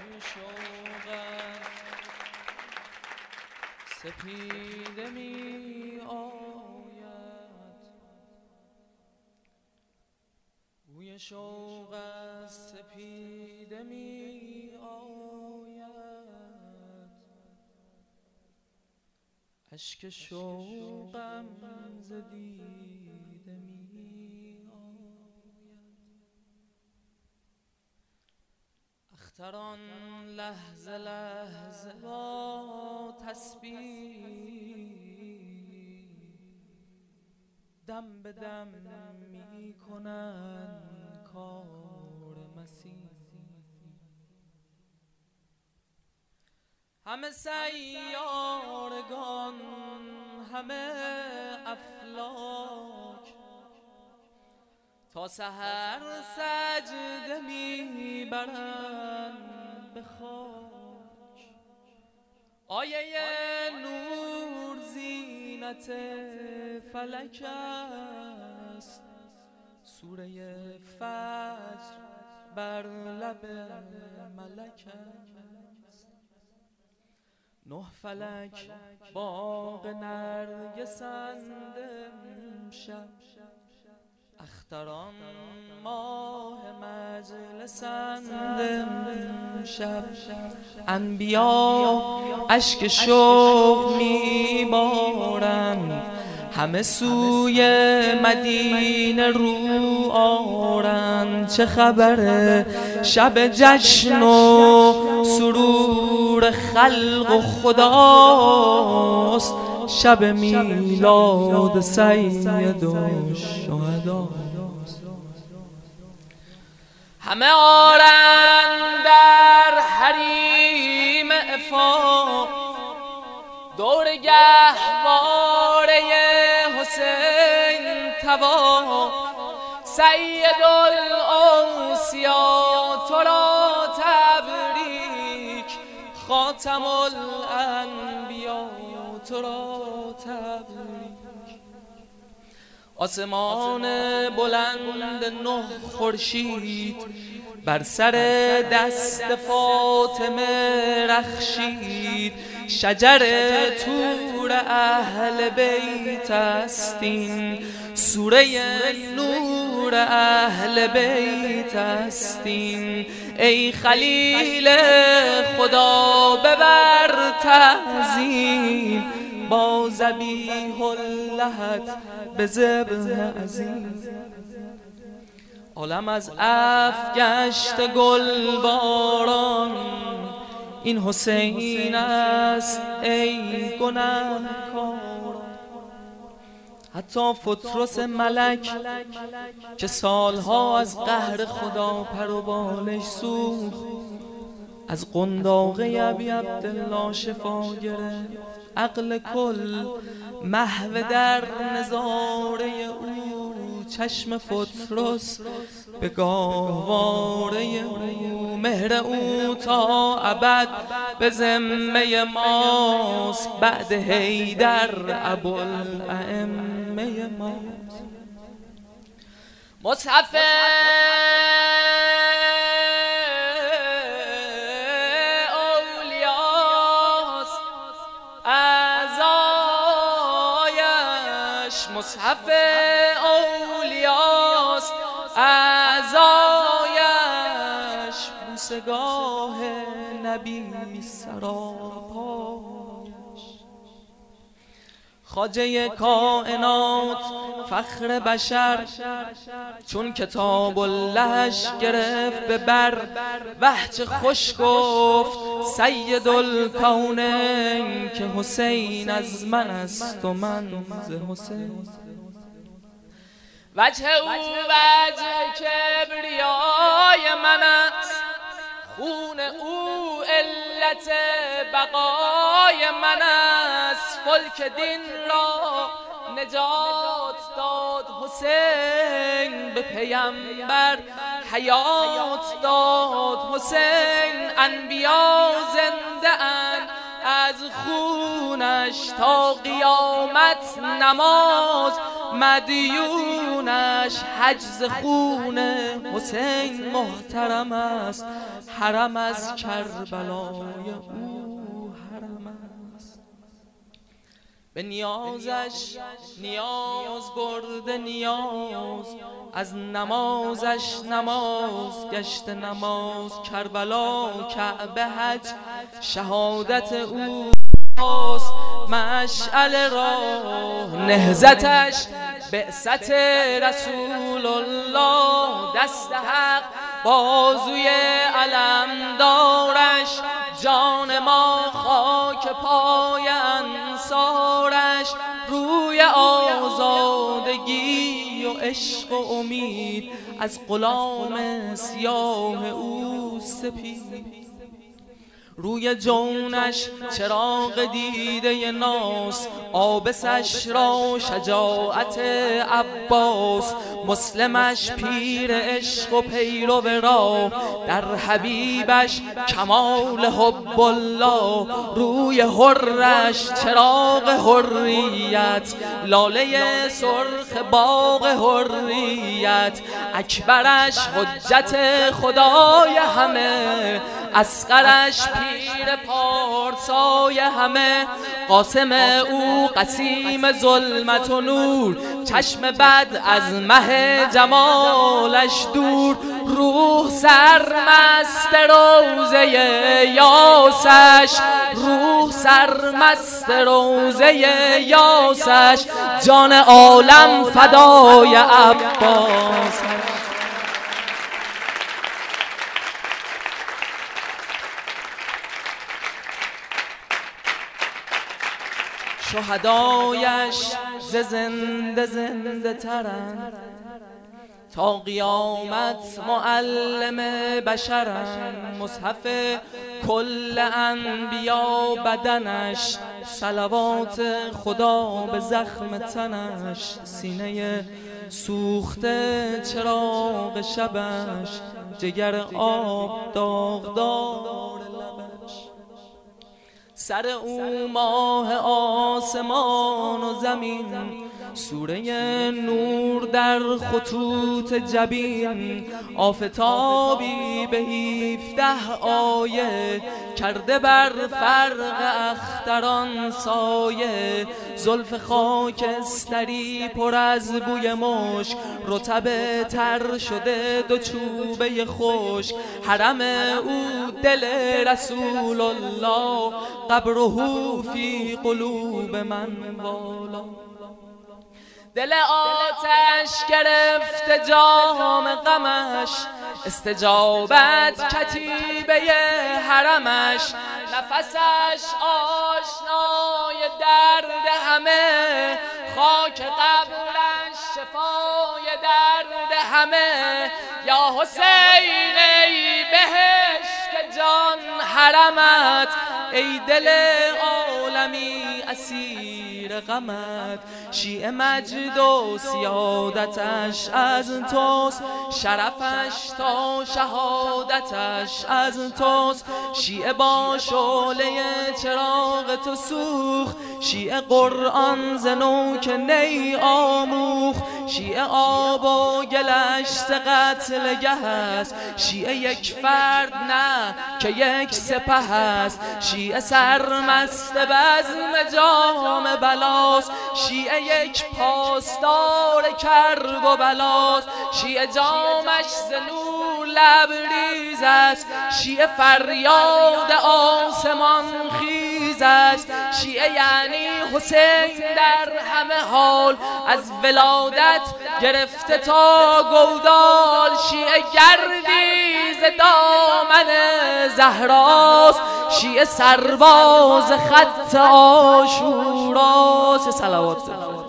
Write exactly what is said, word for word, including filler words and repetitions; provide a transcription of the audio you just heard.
سپیده می آید، بوی شوق از سپیده می آید، اشک شوقم ز دیده می آید. اختران لحظه لحظه با تسبیح دم به دم می کنند کار مسیح. همه سیارگان همه افلاک تا سحر سجده می برند به خاک. آیه نور زینت فلک است، سوره فجر بر لب ملک است. نه فلک باغ نرگسند امشب، اختران ماه مجلسند امشب. انبیا اشک شوق می بارند، همه سوی مدینه رو آرند. چه خبره شب جشن و سرور خلق و خداست، شب میلاد سید و شهداست. همه آرند در حریم عفاف، دور گهواره حسین طواف. سید الاوصیا تو را تبریک، خاتم الانبیا تو را تبریک. آسمان بلند نه خورشید بر سر دست فاطمه رخشید. شجر طور اهل بیت است این، سوره نور اهل بیت است این. ای خلیل خدا ببر تعظیم، با ذبیح اللهت به ذبح عظیم. عالم از عفو گشت گل باران، این حسین است ای گنهکاران. حتی فطرس ملک که سالها از قهر خدا پر و بالش سوخت، از قنداقه ابی عبدالله شفا گرفت. عقل کل محو در نظاره او، چشم فطرس به گاهواره او. مهر او تا ابد به ذمه ماست، بعد حیدر ابوالائمه ماست. مصحف اولیاست اعضایش، مصحف اولیاست اعضایش. بوسگاه نبی سراپایش. خواجه کائنات فخر بشر چون کتاب اللهش گرفت به بر، وحچه خوش گفت سید الکونین که حسین از من است و من ز حسین. وجه او وجه کبریای من است، خون او علت بقای من است. فلک دین را نجات داد حسین، به پیمبر حیات داد حسین. انبیا زنده اند از خونش تا قیامت نماز، مدیونش حجز خون حسین محترم است. حرم از کربلای او حرم است. به نیازش نیاز برده نیاز، از نمازش نماز گشت نماز. کربلا کعبه حج شهادت او است، مشعل راه نهضتش بعثت رسول الله. دست حق بازوی علمدارش، جان ما خاک پای انصارش. روی آزادگی و عشق و امید، از غلام سیاه او سپید. روی جونش چراغ دیده ناس، آبسش را شجاعت عباس. مسلمش پیر عشق و پیرو راه، در حبیبش کمال حب الله. روی حرش چراغ حریت، لاله سرخ باغ حریت. اکبرش حجت خدای همه، اصغرش پیر پارسای همه. قاسم او قسیم ظلمت و نور، چشم بد از مه جمالش دور. روح سرمست روضه یاسش، روح سرمست روضه یاسش. جان عالم فدای عباس. شهدایش ز زنده زنده ترند، تا قیامت معلم بشرند. مصحف کل انبیا بدنش، صلوات خدا به زخم تنش. سینه سوخته چراغ شبش، جگر آب داغدار لبش. سر او ماه آسمان و زمین، سوره نور در خطوط جبین. آفتابی به هفده آیه، کرده بر فرق اختران سایه. زلف خاکستری پر از بوی مشک، رطب تر شده دو چوبه خشک. حرم او دل رسول الله، قبره فی قلوب من والا. دل آتش گرفت جام غمش، استجابت کتیبه حرمش. نفسش آشنای درد همه، خاک قبرش شفای درد همه. یا حسین ای بهشت جان حرمت، ای دل عالمی اسیر غمت. شیعه مجد و سیادتش از توست، شرفش تا شهادتش از توست. شیعه با شعله چراغ تو سوخت، شیعه قرآن ز نوک نی آموخت. شیعه آب و گلش ز قتل گه است، شیعه یک فرد نه که یک سپه است. شیعه سرمست بزم جام بلاست، شیعه یک پاسدار کرب و بلاست. شیعه جامش ز نور لبریز است، شیعه فریاد آسمان خیز است. شیعه یعنی حسین در همه حال، از ولادت گرفته تا گودال. شیعه گردی ز دامن زهراست، شیعه سرباز خط عاشوراست. صلوات